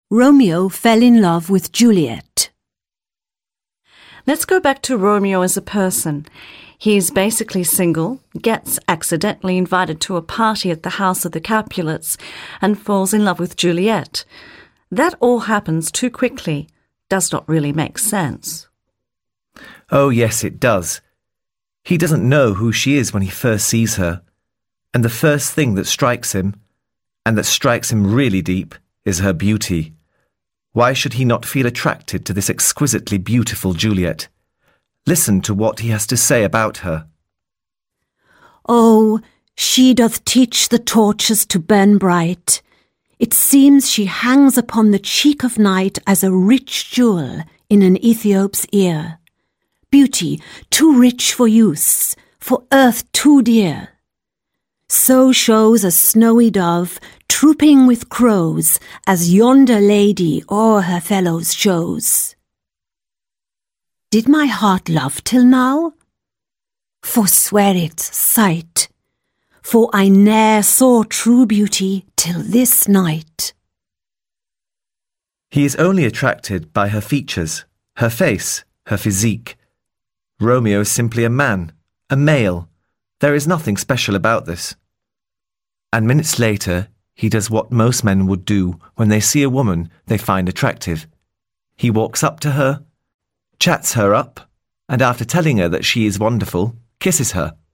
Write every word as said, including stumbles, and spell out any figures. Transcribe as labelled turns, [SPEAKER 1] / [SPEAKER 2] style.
[SPEAKER 1] Romeo fell in love with Juliet.
[SPEAKER 2] Let's go back to Romeo as a person. He's basically single, gets accidentally invited to a party at the house of the Capulets, and falls in love with Juliet. That all happens too quickly. Does not really make sense.
[SPEAKER 3] Oh, yes, it does. He doesn't know who she is when he first sees her, and the first thing that strikes him, and that strikes him really deep, is her beauty. Why should he not feel attracted to this exquisitely beautiful Juliet? Listen to what he has to say about her.
[SPEAKER 1] Oh, she doth teach the torches to burn bright. It seems she hangs upon the cheek of night as a rich jewel in an Ethiop's ear. Beauty too rich for use, for earth too dear. So shows a snowy dove, trooping with crows, as yonder lady o'er her fellows shows. Did my heart love till now? Forswear it, sight, for I ne'er saw true beauty till this night.
[SPEAKER 3] He is only attracted by her features, her face, her physique. Romeo is simply a man, a male. There is nothing special about this. And minutes later, he does what most men would do when they see a woman they find attractive. He walks up to her, chats her up, and after telling her that she is wonderful, kisses her.